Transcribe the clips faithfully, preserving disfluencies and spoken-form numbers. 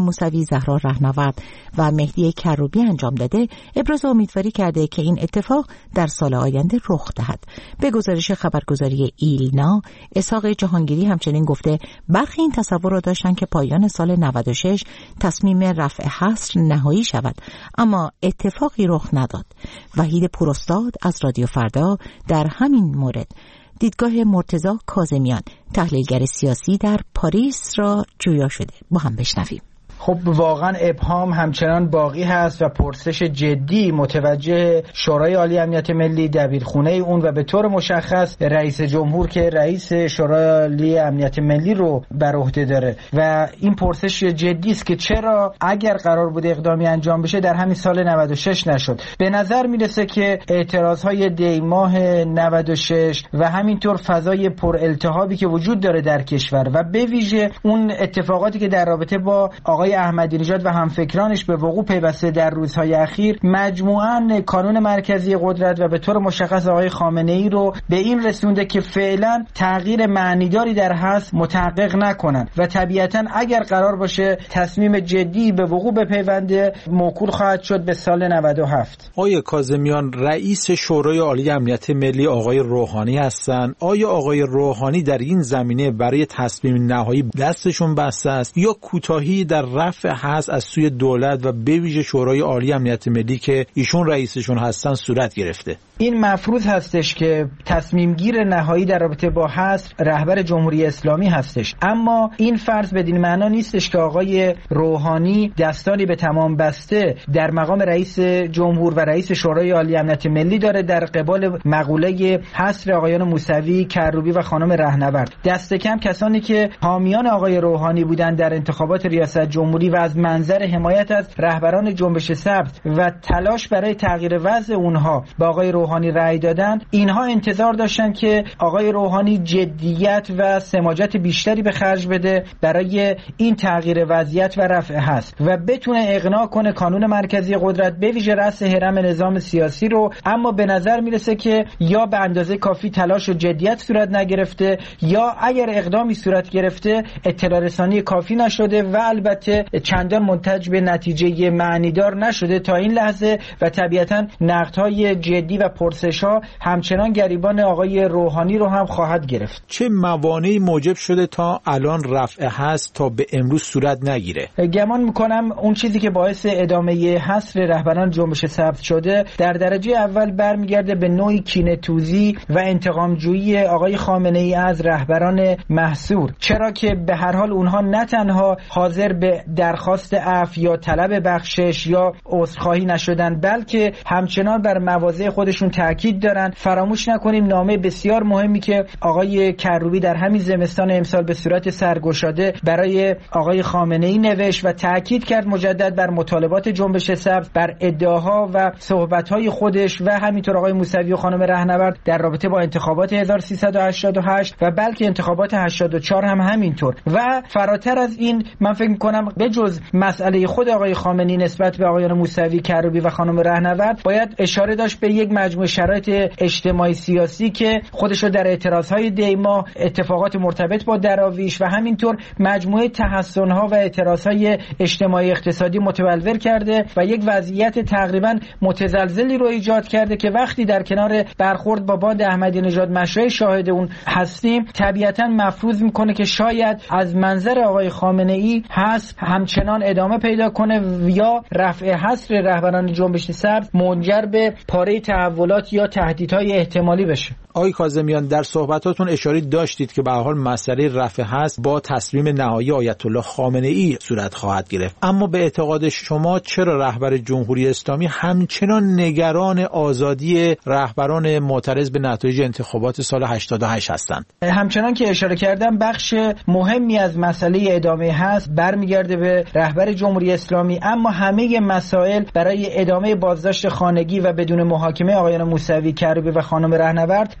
موسوی، زهرا رهنورد و مهدی کروبی انجام داده، ابراز امیدواری کرده که این اتفاق در سال آینده رخ دهد. به گزارش خبرگزاری ایلنا، اسحاق جهانگیری همچنین گفته برخی این تصور را داشتن که پایان سال نود و شش تصمیم رفع حصر نهایی شود، اما اتفاقی رخ نداد. وحید پوراستاد از رادیو فردا در همین مورد دیدگاه مرتضی کاظمیان، تحلیلگر سیاسی در پاریس را جویا شده. با هم بشنویم. خب واقعا ابهام همچنان باقی هست و پرسش جدی متوجه شورای عالی امنیت ملی، دبیرخونه اون و به طور مشخص رئیس جمهور که رئیس شورای عالی امنیت ملی رو بر عهده داره و این پرسش جدی است که چرا اگر قرار بود اقدامی انجام بشه در همین سال نود و شش نشد. به نظر میرسه که اعتراضهای دی ماه نود و شش و همینطور فضای پر التهابی که وجود داره در کشور و به ویژه اون اتفاقاتی که در رابطه با آقای احمدی نژاد و همفکرانش به وقوع پیوسته در روزهای اخیر مجموعاً کانون مرکزی قدرت و به طور مشخص آقای خامنه ای رو به این رسونده که فعلا تغییر معنیداری در هست متحقق نکنن و طبیعتاً اگر قرار باشه تصمیم جدی به وقوع بپیونده موکول خواهد شد به سال نود و هفت. آقای کاظمیان، رئیس شورای عالی امنیت ملی آقای روحانی هستند. آیا آقای روحانی در این زمینه برای تصمیم نهایی دستشون بسته است یا کوتاهی در رفع حصر از سوی دولت و به ویژه شورای عالی امنیت ملی که ایشون رئیسشون هستن صورت گرفته؟ این مفروض هستش که تصمیم گیر نهایی در رابطه با حصر رهبر جمهوری اسلامی هستش، اما این فرض بدین معنا نیستش که آقای روحانی دستانی به تمام بسته در مقام رئیس جمهور و رئیس شورای عالی امنیت ملی داره در قبال مقوله حصر آقایان موسوی، کروبی و خانم رهنورد. دست کم کسانی که حامیان آقای روحانی بودند در انتخابات ریاست جمهوری و از منظر حمایت از رهبران جنبش سبز و تلاش برای تغییر وضع اونها با آقای روحانی رأی دادن، اینها انتظار داشتن که آقای روحانی جدیت و سماجت بیشتری به خرج بده برای این تغییر وضعیت و رفع حصر و بتونه اقناع کنه کانون مرکزی قدرت به ویژه رأس هرم نظام سیاسی رو. اما به نظر میرسه که یا به اندازه کافی تلاش و جدیت صورت نگرفته یا اگر اقدامی صورت گرفته اطلاع رسانی کافی نشده و البته چندان منتج به نتیجه معنیدار نشده تا این لحظه و طبیعتاً نقدهای جدی و پرسش‌ها همچنان گریبان آقای روحانی رو هم خواهد گرفت. چه موانعی موجب شده تا الان رفع حصر تا به امروز صورت نگیره؟ گمان میکنم اون چیزی که باعث ادامه حصر رهبران جنبش سبز شده در درجه اول برمیگرده به نوعی کینه‌توزی و انتقامجویی آقای خامنه ای از رهبران محصور، چرا که به هر حال اونها نه تنها حاضر به درخواست عفو یا طلب بخشش یا عذرخواهی نشدن بلکه همچنان بر مواضع خودشون تاکید دارن. فراموش نکنیم نامه بسیار مهمی که آقای کروبی در همین زمستان امسال به صورت سرگشاده برای آقای خامنه ای نوشت و تاکید کرد مجدد بر مطالبات جنبش سبز، بر ادعاها و صحبت‌های خودش و همینطور آقای موسوی و خانم رهنورد در رابطه با انتخابات هزار و سیصد و هشتاد و هشت و بلکه انتخابات هشتاد و چهار هم همینطور. و فراتر از این من فکر می‌کنم به جز مسئله خود آقای خامنه‌ای نسبت به آقایان موسوی، کروبی و خانم رهنورد باید اشاره داشت به یک مجموعه شرایط اجتماعی سیاسی که خودش رو در اعتراضهای دی ماه، اتفاقات مرتبط با دراویش و همینطور مجموعه تحسن‌ها و اعتراضهای اجتماعی اقتصادی متبلور کرده و یک وضعیت تقریبا متزلزلی رو ایجاد کرده که وقتی در کنار برخورد با باند احمدی نژاد مشروع شاهد اون هستیم طبیعتاً مفروض میکنه که شاید از منظر آقای خامنه ای حصر همچنان ادامه پیدا کنه یا رفع حصر رهبران جنبش سبز منجر به پاره تحولات یا تهدیدهای احتمالی بشه. آقای کاظمیان، در صحبتاتون اشاره داشتید که به هر حال مسئله رفع حصر با تصمیم نهایی آیت الله خامنه ای صورت خواهد گرفت، اما به اعتقاد شما چرا رهبر جمهوری اسلامی همچنان نگران آزادی رهبران معترض به نتایج انتخابات سال هشتاد و هشت هستند؟ همچنان که اشاره کردم بخش مهمی از مسئله ادامه حصر برمیگرده به رهبر جمهوری اسلامی، اما همه مسائل برای ادامه بازداشت خانگی و بدون محاکمه آقایان موسوی، کروبی و خانم رهنورد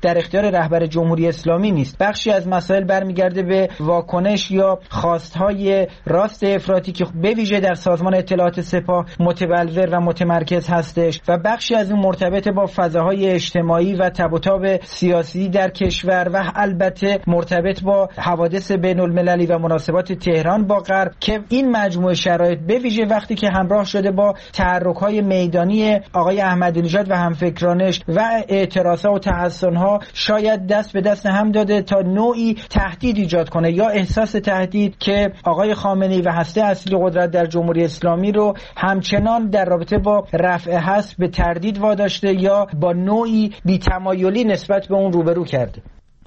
در اختیار رهبر جمهوری اسلامی نیست. بخشی از مسائل برمیگرده به واکنش یا خواستهای راست افراطی که به ویژه در سازمان اطلاعات سپاه متبلور و متمرکز هستش و بخشی از اون مرتبط با فضاهای اجتماعی و تب و تاب سیاسی در کشور و البته مرتبط با حوادث بین المللی و مناسبات تهران با غرب که این مجموعه شرایط به ویژه وقتی که همراه شده با تحرک‌های میدانی آقای احمدی نژاد و همفکرانش و اعتراضها و تحصن‌ها شاید دست به دست هم داده تا نوعی تهدید ایجاد کنه یا احساس تهدید که آقای خامنه‌ای و هسته اصلی قدرت در جمهوری اسلامی رو همچنان در رابطه با رفع حصر به تردید واداشته یا با نوعی بی‌تمایلی نسبت به اون روبرو کرده.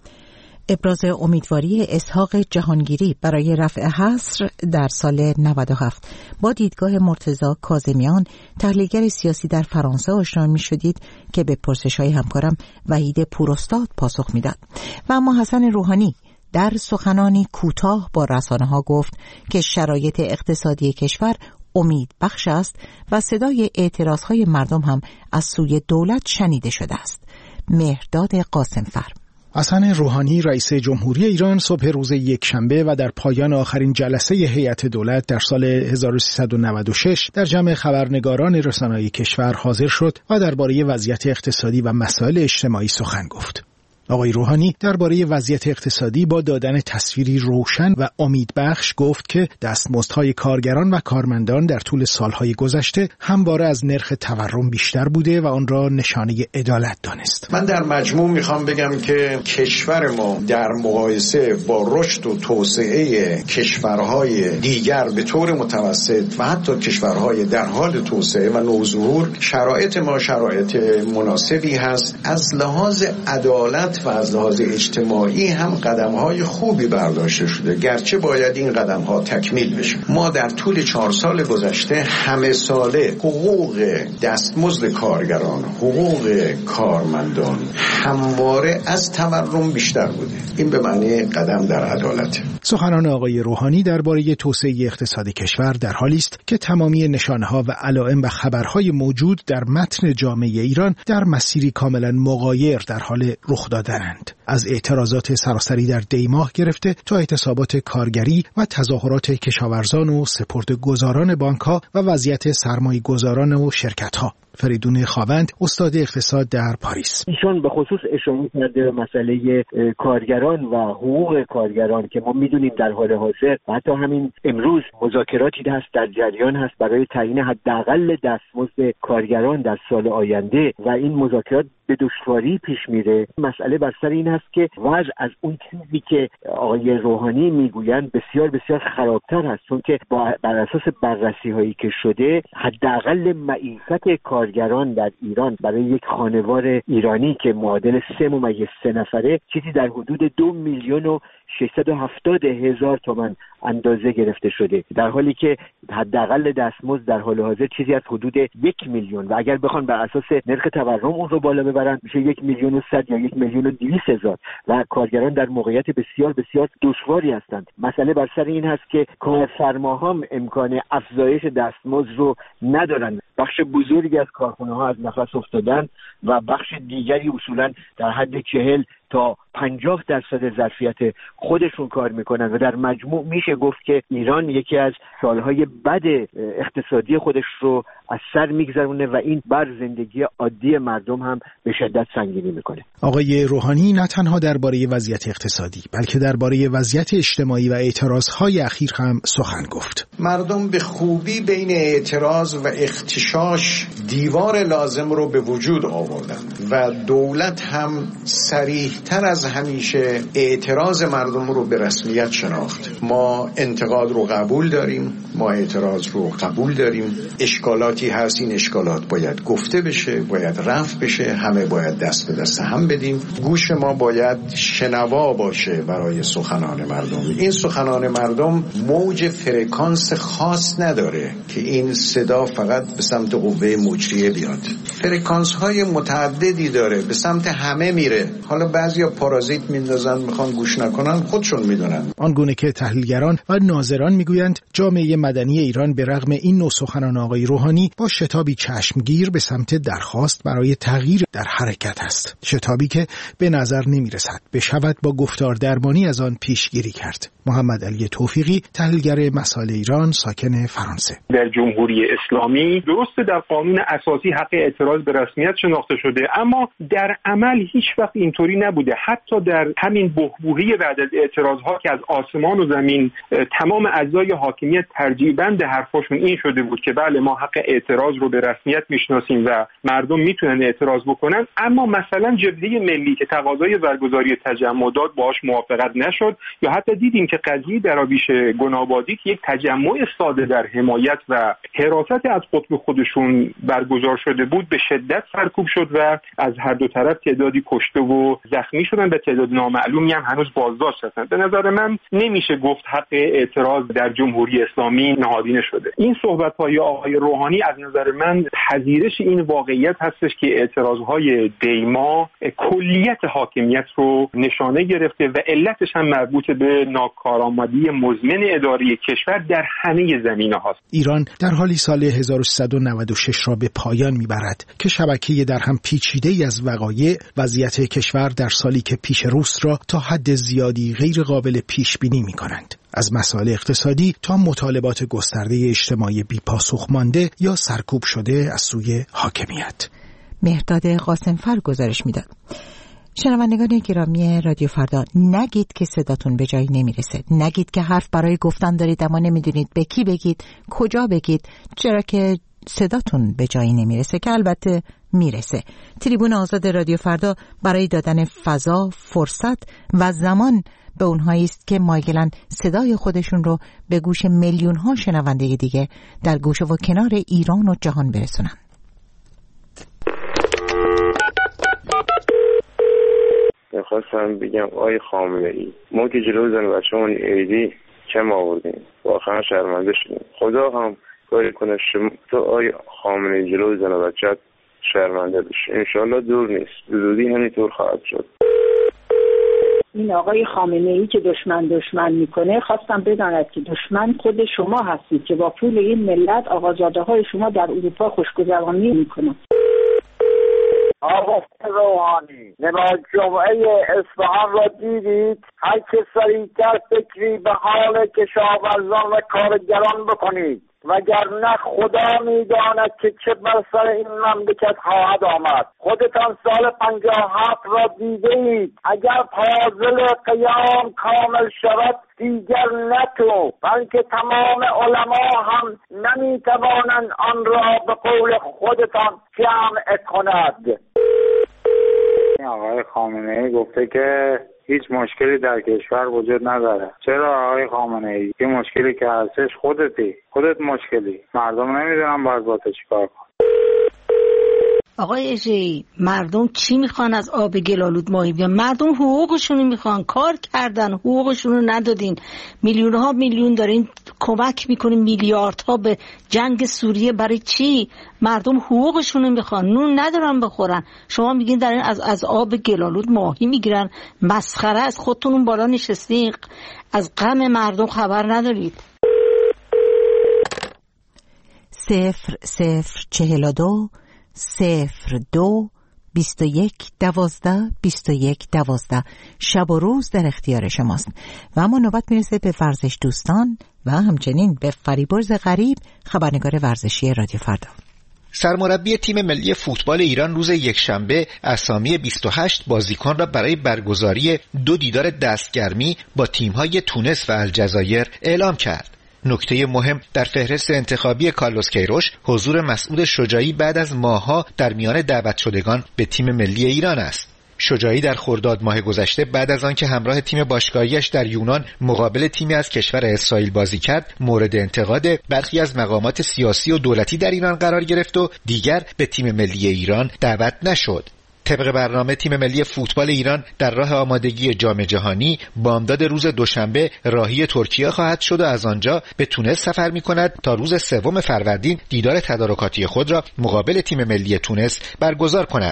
ابراز امیدواری اسحاق جهانگیری برای رفع حصر در سال نود و هفت با دیدگاه مرتضی کاظمیان تحلیلگر سیاسی در فرانسه آشنا می‌شدید که به پرسش‌های همکارم وحید پوراستاد پاسخ میداد. و اما حسن روحانی در سخنانی کوتاه با رسانه‌ها گفت که شرایط اقتصادی کشور امید بخش است و صدای اعتراضهای مردم هم از سوی دولت شنیده شده است. مهرداد قاسمفر. حسن روحانی رئیس جمهوری ایران صبح روز یکشنبه و در پایان آخرین جلسه هیئت دولت در سال هزار و سیصد و نود و شش در جمع خبرنگاران رسانه‌های کشور حاضر شد و درباره وضعیت اقتصادی و مسائل اجتماعی سخن گفت. آقای روحانی درباره وضعیت اقتصادی با دادن تصویری روشن و امیدبخش گفت که دستمزدهای کارگران و کارمندان در طول سالهای گذشته همواره از نرخ تورم بیشتر بوده و آن را نشانه عدالت دانست. من در مجموع میخوام بگم که کشور ما در مقایسه با رشد و توسعه کشورهای دیگر به طور متوسط و حتی کشورهای در حال توسعه و نوظهور شرایط ما شرایط مناسبی هست. از لحاظ عدالت و از لحاظ اجتماعی هم قدم‌های خوبی برداشته شده، گرچه باید این قدم‌ها تکمیل بشه. ما در طول چهار سال گذشته همه ساله حقوق دستمزد کارگران، حقوق کارمندان همواره از تورم بیشتر بوده. این به معنی قدم در عدالت. سخنان آقای روحانی درباره توسعه اقتصادی کشور در حالی است که تمامی نشانه‌ها و علائم و خبرهای موجود در متن جامعه ایران در مسیری کاملا مغایر در حال رخ دادنند. از اعتراضات سراسری در دیماه گرفته تا اعتصابات کارگری و تظاهرات کشاورزان و سپرده‌گذاران بانک‌ها و وضعیت سرمایه‌گذاران و شرکت‌ها. فریدون خاوند استاد اقتصاد در پاریس. ایشون به خصوص اشاره کرده مسئله کارگران و حقوق کارگران که ما میدونیم در حال حاضر و حتی همین امروز مذاکراتی هست در جریان هست برای تعیین حداقل دستمزد کارگران در سال آینده و این مذاکرات به دشواری پیش میره. مسئله بر سر این هست که وضع از اون چیزی که آقای روحانی میگویند بسیار بسیار خرابتر هست، چون که بر اساس بررسی هایی که شده حداقل معیشت کارگران در ایران برای یک خانوار ایرانی که معادل سه ممیز سه نفره چیزی در حدود دو میلیون و ششصد و هفتاد هزار تومان اندازه گرفته شده، در حالی که حداقل دستمزد در حال حاضر چیزی از حدود یک میلیون و اگر بخوان بر اساس نرخ تورم اون رو بالا ببرن میشه یک میلیون و صد یا یک میلیون و دویست هزار و کارگران در موقعیت بسیار بسیار دشواری هستند. مسئله بر سر این هست که کارفرماها هم امکان افزایش دستمزد رو ندارن. بخش بزرگی از کارخانه ها از نفس افتادن و بخش دیگری اصولا در حد چهل تا پنجاه درصد ظرفیت خودشون کار میکنن و در مجموع میشه گفت که ایران یکی از سالهای بد اقتصادی خودش رو از سر میگذرونه و این بر زندگی عادی مردم هم به شدت سنگینی میکنه. آقای روحانی نه تنها درباره وضعیت اقتصادی بلکه درباره وضعیت اجتماعی و اعتراضهای اخیر هم سخن گفت. مردم به خوبی بین اعتراض و اختشاش دیوار لازم رو به وجود آوردن و دولت هم صریح‌تر از همیشه اعتراض مردم رو به رسمیت شناخت. ما انتقاد رو قبول داریم، ما اعتراض رو قبول داریم. اشکالاتی هست، این اشکالات باید گفته بشه، باید رفع بشه، همه باید دست به دست هم بدیم. گوش ما باید شنوا باشه برای سخنان مردم. این سخنان مردم موج فرکانس خاص نداره که این صدا فقط به سمت قوه مجریه بیاد. فرکانس های متعددی داره، به سمت همه میره. حالا بعد بعضیا پارازیت میندازن میخوان گوش نکنن، خودشون میدونن. آنگونه که تحلیلگران و ناظران میگویند جامعه مدنی ایران به رغم این نوع سخنان آقای روحانی با شتابی چشمگیر به سمت درخواست برای تغییر در حرکت است. شتابی که به نظر نمیرسد بشود با گفتار درمانی از آن پیشگیری کرد. محمد علی توفیقی، تحلیلگر مسائل ایران، ساکن فرانسه: در جمهوری اسلامی درسته در قانون اساسی حق اعتراض به رسمیت شناخته شده، اما در عمل هیچ وقت اینطوری نبوده. حتی در همین بحبوحه بعد از اعتراضها که از آسمان و زمین تمام اجزای حاکمیت ترجیح بند حرفاشون این شده بود که بله ما حق اعتراض رو به رسمیت میشناسیم و مردم میتونن اعتراض بکنن، اما مثلا جبهه ملی که تقاضای برگزاری تجمعات باهاش موافقت نشد، یا حتی دیدیم که قضیه دراویش گنابادی که یک تجمع ساده در حمایت و حراست از قطب خودشون برگزار شده بود به شدت سرکوب شد و از هر دو طرف تعدادی کشته و زخمی شدن و تعداد نامعلومی هم هنوز بازداشت هستن. به نظر من نمیشه گفت حق اعتراض در جمهوری اسلامی نهادینه شده. این صحبت‌های آقای روحانی از نظر من پذیرش این واقعیت هستش که اعتراض‌های دیما کلیت حاکمیت رو نشانه گرفته و علتش هم مربوط به ناکارآمدی مزمن اداری کشور در همه زمینه‌ها است. ایران در حالی سال هزار و سیصد و نود و شش را به پایان میبرد که شبکه در هم پیچیده‌ای از وقایع وضعیت کشور در سالی که پیش روست را تا حد زیادی غیر قابل پیش بینی می‌کنند. از مسائل اقتصادی تا مطالبات گسترده اجتماعی بی‌پاسخ مانده یا سرکوب شده از سوی حاکمیت. مهرداد قاسمفر گزارش میداد. شنوندگان گرامی رادیو فردا، نگید که صداتون به جایی نمیرسه، نگید که حرف برای گفتن دارید اما نمیدونید به کی بگید، کجا بگید، چرا که صداتون به جایی نمیرسه که البته میرسه. تریبون آزاد رادیو فردا برای دادن فضا، فرصت و زمان به اونهایی است که مایلن صدای خودشون رو به گوش میلیون ها شنونده دیگه در گوشه و کنار ایران و جهان برسونن. میخواستم بگم آی خامنه ای، ما که جلو زن بچه‌مون عیدی کم آوردیم، واقعا شرمنده شدیم. خدا هم کاری کنه شما تو آی خامنه ای جلو زن بچه‌ت شرمنده بشی. انشالله دور نیست، زودی همینطور خواهد شد. این آقای خامنه ای که دشمن دشمن میکنه، خواستم بداند که دشمن خود شما هستید که با پول این ملت آقازاده های شما در اروپا خوشگذرانی میکنن. آقا روحانی، نماز جمعه اصفهان را دیدید؟ هر که سریعتر فکری به حال کشاورزان و کارگران بکنید، وگرنه خدا میداند که چه بر سر این مملکت خواهد آمد. خودتان سال پنجاه و هفت را دیده اید. اگر پازل قیام کامل شود دیگر نه تو بلکه تمام علما هم نمیتوانند آن را به قول خودتان جمع کند. آقای خامنه ای گفته که هیچ مشکلی در کشور وجود نداره. چرا آقای خامنه ای؟ یه مشکلی که هستش خودتی، خودت مشکلی. مردم نمیدونن باید با تو چیکار کنن. آقای اژه‌ای، مردم چی میخوان از آب گلالود ماهی بیان؟ مردم حقوقشون رو میخوان، کار کردن حقوقشون رو ندادین. میلیون ها میلیون دارین کمک میکنین، میلیاردها به جنگ سوریه. برای چی؟ مردم حقوقشون رو میخوان، نون ندارن بخورن. شما میگین دارین از از آب گلالود ماهی میگیرن. مسخره. از خودتون اون بالا نشستین، از غم مردم خبر ندارید. صفر صفر چهل و دو صفر دو بیست و یک دوازده بیست و یک دوازده. شب و روز در اختیار شماست و اما نوبت میرسه به ورزش دوستان و همچنین به فریبرز غریب، خبرنگار ورزشی رادیو فردا. سرمربی تیم ملی فوتبال ایران روز یکشنبه اسامی بیست و هشت بازیکن را برای برگزاری دو دیدار دستگرمی با تیم‌های تونس و الجزایر اعلام کرد. نکته مهم در فهرست انتخابی کارلوس کیروش حضور مسعود شجاعی بعد از ماه‌ها در میان دعوت شدگان به تیم ملی ایران است. شجاعی در خرداد ماه گذشته بعد از آنکه همراه تیم باشگاهیش در یونان مقابل تیمی از کشور اسرائیل بازی کرد، مورد انتقاد برخی از مقامات سیاسی و دولتی در ایران قرار گرفت و دیگر به تیم ملی ایران دعوت نشد. طبق برنامه تیم ملی فوتبال ایران در راه آمادگی جام جهانی بامداد روز دوشنبه راهی ترکیه خواهد شد و از آنجا به تونس سفر می‌کند تا روز سوم فروردین دیدار تدارکاتی خود را مقابل تیم ملی تونس برگزار کند.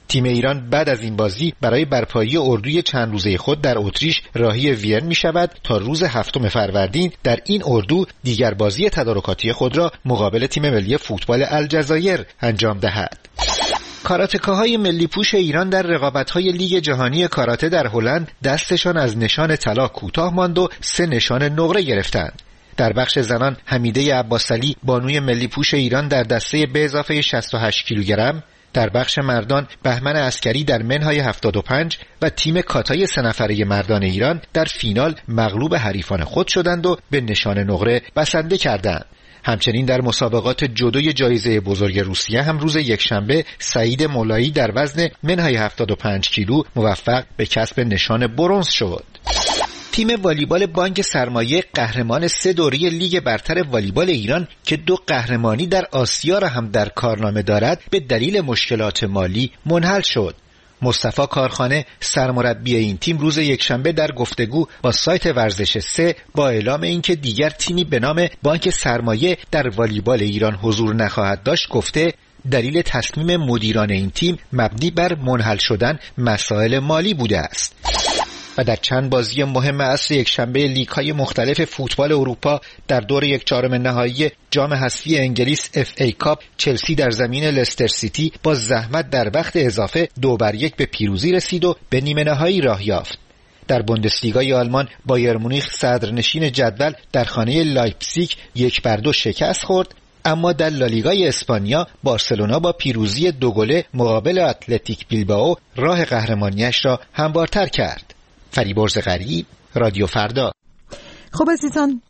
تیم ایران بعد از این بازی برای برپایی اردوی چند روزه خود در اتریش راهی وین می شود تا روز هفتم فروردین در این اردو دیگر بازی تدارکاتی خود را مقابل تیم ملی فوتبال الجزایر انجام دهد. کاراتکاهای ملی پوش ایران در رقابت‌های لیگ جهانی کاراته در هلند دستشان از نشان طلا کوتاه ماند و سه نشان نقره گرفتند. در بخش زنان حمیده عباسعلی بانوی ملی پوش ایران در دسته به اضافه شصت و هشت کیلوگرم، در بخش مردان بهمن عسکری در منهای هفتاد و پنج و تیم کاتای سه نفره مردان ایران در فینال مغلوب حریفان خود شدند و به نشان نقره بسنده کردند. همچنین در مسابقات جودوی جایزه بزرگ روسیه هم روز یکشنبه سعید مولایی در وزن منهای هفتاد و پنج کیلو موفق به کسب نشان برنز شد. تیم والیبال بانک سرمایه قهرمان سه دوره لیگ برتر والیبال ایران که دو قهرمانی در آسیا را هم در کارنامه دارد به دلیل مشکلات مالی منحل شد. مصطفی کارخانه سرمربی این تیم روز یکشنبه در گفتگو با سایت ورزش سه با اعلام اینکه دیگر تیمی به نام بانک سرمایه در والیبال ایران حضور نخواهد داشت گفته دلیل تصمیم مدیران این تیم مبنی بر منحل شدن مسائل مالی بوده است. و در چند بازی مهم عصر یکشنبه لیگ‌های مختلف فوتبال اروپا در دور یک چهارم نهایی جام حذفی انگلیس اف ای کاپ چلسی در زمین لستر سیتی با زحمت در وقت اضافه دو بر یک به پیروزی رسید و به نیمه نهایی راه یافت. در بوندسلیگای آلمان بایر مونیخ صدرنشین جدول در خانه لایپزیگ یک بر دو شکست خورد، اما در لالیگای اسپانیا بارسلونا با پیروزی دو گله مقابل اتلتیک بیلبائو راه قهرمانیش را هموارتر کرد. فریبرز غریب، رادیو فردا. خب عزیزان،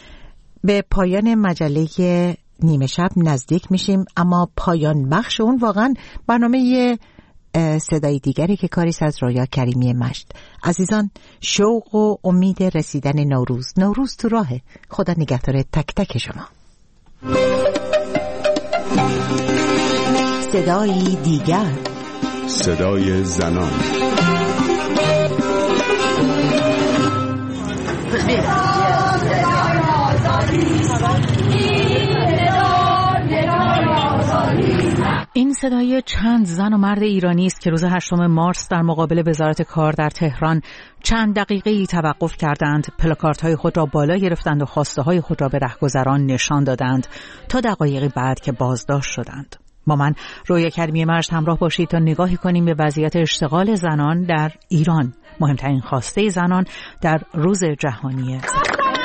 به پایان مجله نیمه شب نزدیک میشیم، اما پایان بخش اون واقعا برنامه صدای دیگری که کاریست از رویا کریمی مشت. عزیزان، شوق و امید رسیدن نوروز. نوروز تو راهه. خدا نگهدار تک تک شما. صدای دیگر، صدای زنان. این صدای چند زن و مرد ایرانی است که روز هشتم مارس در مقابل وزارت کار در تهران چند دقیقه‌ای توقف کردند، پلاکاردهای خود را بالا گرفتند و خواسته‌های خود را به رهگذران نشان دادند تا دقایقی بعد که بازداشت شدند. با من رویا کریمی مشت همراه باشید تا نگاهی کنیم به وضعیت اشتغال زنان در ایران، مهمترین خواسته زنان در روز جهانی زن.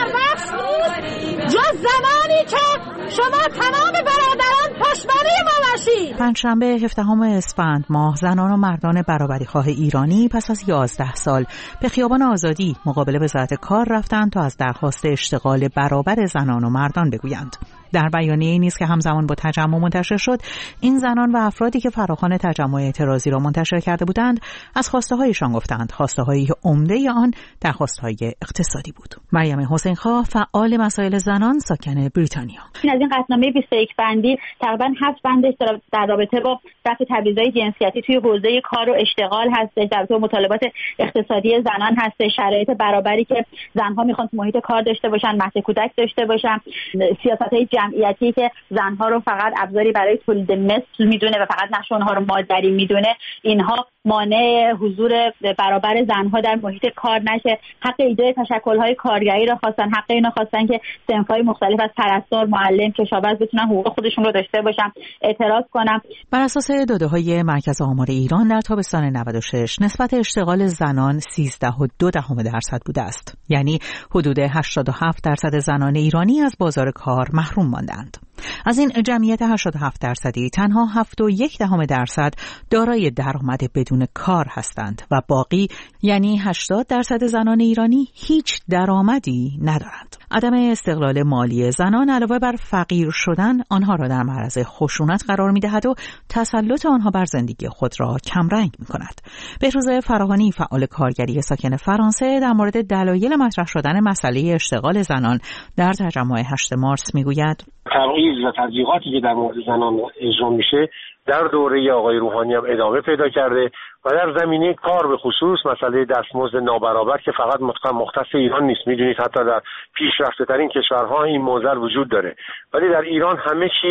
جز زمانی که شما تمام برادران پشتوانه ما باشید. پنجشنبه هفدهم اسفند ماه زنان و مردان برابریخواه ایرانی پس از یازده سال به خیابان آزادی مقابل وزارت کار رفتند تا از درخواست اشتغال برابر زنان و مردان بگویند. در بیانیه‌ای نیز که همزمان با تجمع منتشر شد، این زنان و افرادی که فراخوان تجمع اعتراضی را منتشر کرده بودند از خواسته‌هایشان گفتند، خواسته‌هایی که عمده آن درخواست‌های اقتصادی بود. مریم حسین‌خواه، فعال مسائل زنان، ساکن بریتانیا. این از این قطعنامه بیست و یک بندی تقریباً هفت بندش در رابطه با رفع تبعیض‌های جنسیتی توی حوزه کار و اشتغال هستش، در رابطه با مطالبات اقتصادی زنان هستش، شرایط برابری که زن‌ها می‌خوان تو محیط کار داشته باشن، مهد کودک داشته باشن، سیاست‌های جمعیتی که زنها رو فقط ابزاری برای تولید مثل میدونه و فقط نقش اونها رو مادری میدونه، اینها مانع حضور برابر زنها در محیط کار نشه. حق ایجاد تشکل‌های کارگری رو خواستن، حق اینا خواستن که صنف‌های مختلف از پرستار، معلم، کشاورز بتونن حقوق خودشون رو داشته باشن. اعتراض کنم. بر اساس داده‌های مرکز آمار ایران در تابستان نود و شش نسبت اشتغال زنان سیزده و دو دهم درصد بوده است، یعنی حدود هشتاد و هفت درصد زنان ایرانی از بازار کار محروم ماندند. از این جمعیت هشتاد و هفت درصدی تنها هفت و یک دهم درصد دارای درآمد بدون کار هستند و باقی یعنی هشتاد درصد زنان ایرانی هیچ درآمدی ندارند. عدم استقلال مالی زنان علاوه بر فقیر شدن آنها را در معرض خشونت قرار می‌دهد و تسلط آنها بر زندگی خود را کمرنگ می‌کند. بهروز فراهانی، فعال کارگری ساکن فرانسه، در مورد دلایل مطرح شدن مسئله اشتغال زنان در تجمع هشتم مارس می‌گوید: تبعیض و تضییقاتی که در مورد زنان اجرا میشه در دوره آقای روحانی هم ادامه پیدا کرده و در زمینه کار به خصوص مسئله دستمزد نابرابر که فقط مختص ایران نیست، میدونید حتی در پیشرفته ترین کشورها این موضوع وجود داره، ولی در ایران همه چیز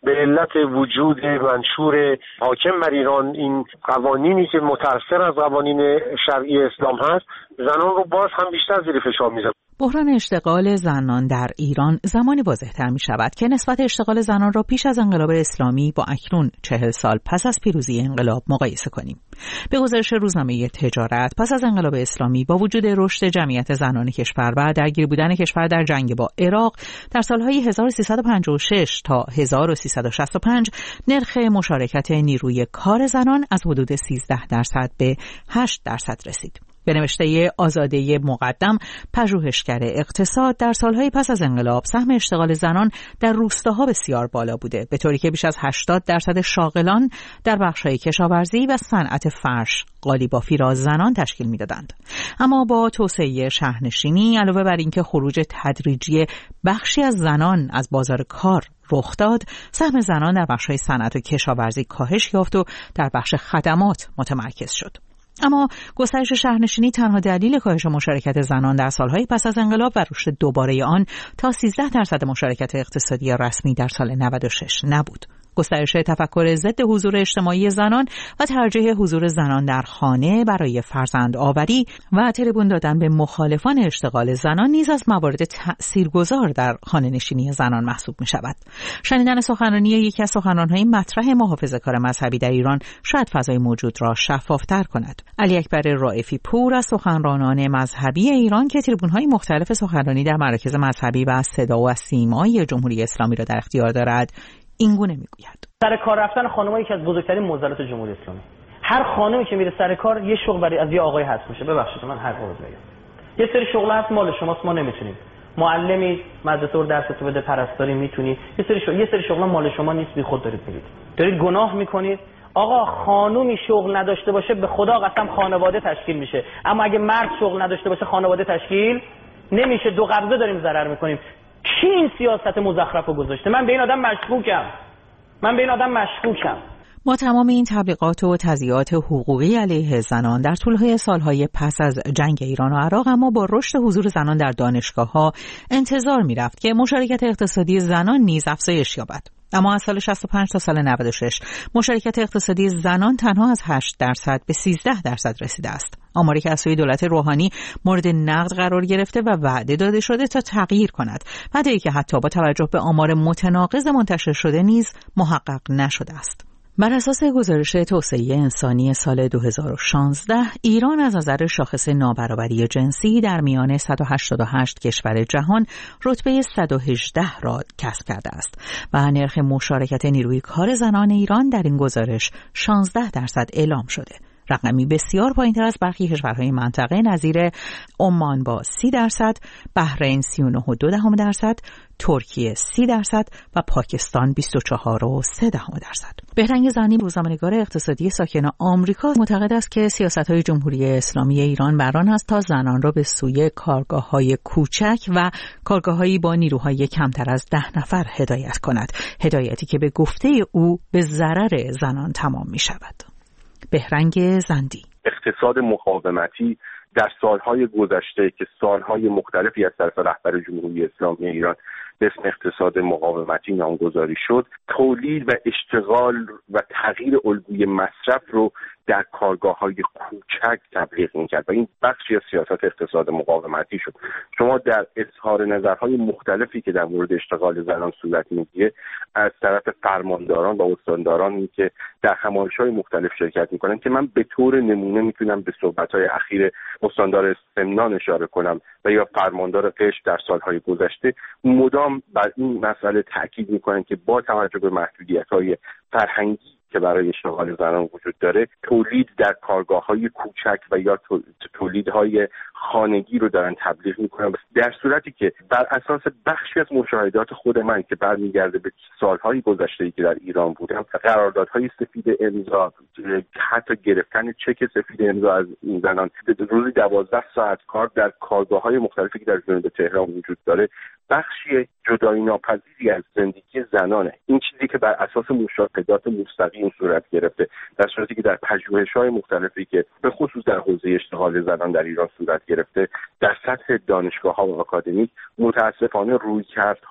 به علت وجود منشور حاکم بر ایران این قوانینی که متأثر از قوانین شرعی اسلام هست زنان رو باز هم بیشتر زیر فشار میذاره. بحران اشتغال زنان در ایران زمانی واضح‌تر می شود که نسبت اشتغال زنان را پیش از انقلاب اسلامی با اکنون چهل سال پس از پیروزی انقلاب مقایسه کنیم. به گزارش روزنامه تجارت، پس از انقلاب اسلامی با وجود رشد جمعیت زنان کشور و درگیر بودن کشور در جنگ با عراق، در سالهای هزار و سیصد و پنجاه و شش تا هزار و سیصد و شصت و پنج نرخ مشارکت نیروی کار زنان از حدود سیزده درصد به هشت درصد رسید. به نوشته آزاده مقدم، پژوهشگر اقتصاد، در سالهای پس از انقلاب سهم اشتغال زنان در روستاها بسیار بالا بوده، به طوری که بیش از هشتاد درصد شاغلان در بخش‌های کشاورزی و صنعت فرش قالی‌بافی را زنان تشکیل می‌دادند. اما با توسعه شهرنشینی علاوه بر اینکه خروج تدریجی بخشی از زنان از بازار کار رخ داد، سهم زنان در بخش‌های صنعت و کشاورزی کاهش یافت و در بخش خدمات متمرکز شد. اما گسترش شهرنشینی تنها دلیل کاهش مشارکت زنان در سالهای پس از انقلاب و رشد دوباره آن تا سیزده درصد مشارکت اقتصادی رسمی در سال نود و شش نبود. گسترش تفکر ضد حضور اجتماعی زنان و ترجیح حضور زنان در خانه برای فرزند آوری و تریبون دادن به مخالفان اشتغال زنان نیز از موارد تأثیرگذار در خانه نشینی زنان محسوب می شود. شنیدن سخنرانی یکی از سخنران‌های مطرح محافظه‌کار مذهبی در ایران شاید فضای موجود را شفاف‌تر کند. علی اکبر رائفی پور از سخنرانان مذهبی ایران که تریبون‌های مختلف سخنرانی در مراکز مذهبی و صدا و سیمای جمهوری اسلامی را در اختیار دارد، اینگونه میگوید: سر کار رفتن خانم‌ها یکی از بزرگترین معضلات جمهوری اسلامی. هر خانمی که میره سر کار یه شغل برای از یه آقای هست میشه. ببخشید من هر موقع بگم یه سری شغل هست مال شماست، ما نمیتونیم. معلمی مدرسه رو درس بده، پرستاری میتونی. یه سری شغل یه سری شغل مال شما نیست، بی خود دارید میرید. دارید گناه میکنید. آقا خانومی شغل نداشته باشه به خدا قسم خانواده تشکیل میشه، اما اگه مرد شغل نداشته باشه خانواده تشکیل نمیشه. دو قبضه داریم ضرر میکنیم. کی این سیاست مزخرف رو گذاشته؟ من به این آدم مشکوکم. من به این آدم مشکوکم. ما تمام این تبلیغات و تضییعات حقوقی علیه زنان در طول سالهای پس از جنگ ایران و عراق، اما با رشد حضور زنان در دانشگاه‌ها انتظار می‌رفت که مشارکت اقتصادی زنان نیز افزایش یابد. اما از سال شصت و پنج تا سال نود و شش مشارکت اقتصادی زنان تنها از هشت درصد به سیزده درصد رسیده است. آماری که از سوی دولت روحانی مورد نقد قرار گرفته و وعده داده شده تا تغییر کند، وعده‌ای که حتی با توجه به آمار متناقض منتشر شده نیز محقق نشده است. بر اساس گزارش توسعه انسانی سال دو هزار و شانزده، ایران از نظر شاخص نابرابری جنسی در میان صد و هشتاد و هشت کشور جهان رتبه صد و هجده را کسب کرده است و نرخ مشارکت نیروی کار زنان ایران در این گزارش شانزده درصد اعلام شده. رقمی بسیار پایین‌تر از برخی کشورهای منطقه نظیر عمان با سی درصد، بحرین سی و نه و دو دهم درصد، ترکیه سی درصد و پاکستان بیست و چهار و سه دهم درصد. بهرنگ زنی، روزنامه‌نگار اقتصادی ساکن آمریکا، معتقد است که سیاست‌های جمهوری اسلامی ایران بر آن است تا زنان را به سوی کارگاه‌های کوچک و کارگاه‌هایی با نیروهای کمتر از ده نفر هدایت کند، هدایتی که به گفته او به ضرر زنان تمام می‌شود. بهرنگ زندی: اقتصاد مقاومتی در سالهای گذشته که سالهای مختلفی از طرف رهبر جمهوری اسلامی ایران به اسم اقتصاد مقاومتی نامگذاری شد، تولید و اشتغال و تغییر الگوی مصرف رو در کارگاه‌های کوچک تبلیغ می‌کرد و این بخشی از سیاست اقتصاد مقاومتی شد. شما در اظهار نظرهای مختلفی که در مورد اشتغال زنان صورت می‌گیره از طرف فرمانداران و استاندارانی که در همایش‌های مختلف شرکت می‌کنن که من به طور نمونه میتونم به صحبت‌های اخیر استاندار سمنان اشاره کنم و یا فرماندار قشم در سالهای گذشته، مدام بر این مسئله تاکید می‌کنن که با توجه به محدودیت‌های فرهنگی که برای اشتغال زنان وجود داره، تولید در کارگاه‌های کوچک و یا تولیدهای خانگی رو دارن تبلیغ میکنن، در صورتی که بر اساس بخشی از مشاهدات خود من که برمیگرده به سالهای گذشته‌ای که در ایران بودم، قراردادهای سفید امضا، حتی گرفتن چک سفید امضا از این زنان، روزی دوازده ساعت کار در کارگاه‌های مختلفی که در جنوب تهران وجود داره، بخشی جدایی ناپذیری از زندگی زنانه. این چیزی که بر اساس مشاهدات مستقیم صورت گرفته، در صورتی که در پژوهش‌های مختلفی که به خصوص در حوزه اشتغال زنان در ایران صورت گرفته، در سطح دانشگاه‌ها و آکادمیک متأسفانه رویکردها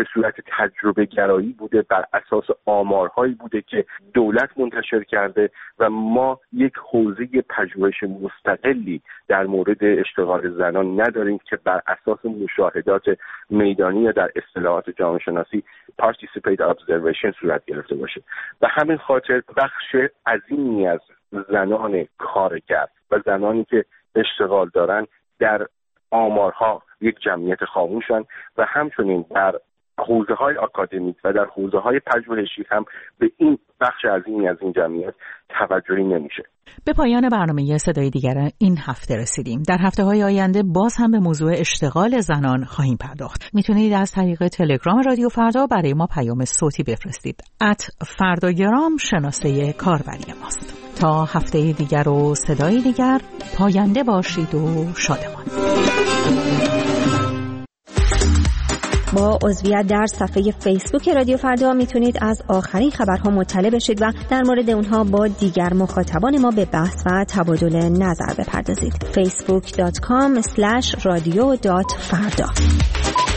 به صورت تجربه گرایی بوده، بر اساس آمارهایی بوده که دولت منتشر کرده و ما یک حوزه پژوهش مستقلی در مورد اشتغال زنان نداریم که بر اساس مشاهدات میدانی یا در اصطلاحات جامعه شناسی participate observation صورت گرفته باشه. و همین خاطر بخش عظیمی از زنان کارگر و زنانی که اشتغال دارن در آمارها یک جمعیت خاموشن و همچنین در حوزه های آکادمیک و در حوزه های پژوهشی هم به این بخش عظیمی از این جمعیت توجهی نمیشه. به پایان برنامه صدای دیگر این هفته رسیدیم. در هفته های آینده باز هم به موضوع اشتغال زنان خواهیم پرداخت. میتونید از طریق تلگرام رادیو فردا برای ما پیام صوتی بفرستید. ات فرداگرام شناسه کاربری ماست. تا هفته دیگر و صدای دیگر، پاینده باشید و شادمان. با عضویت در صفحه فیسبوک رادیو فردا میتونید از آخرین خبرها مطلع بشید و در مورد اونها با دیگر مخاطبان ما به بحث و تبادل نظر بپردازید. فیسبوک دات کام اسلش رادیو دات فردا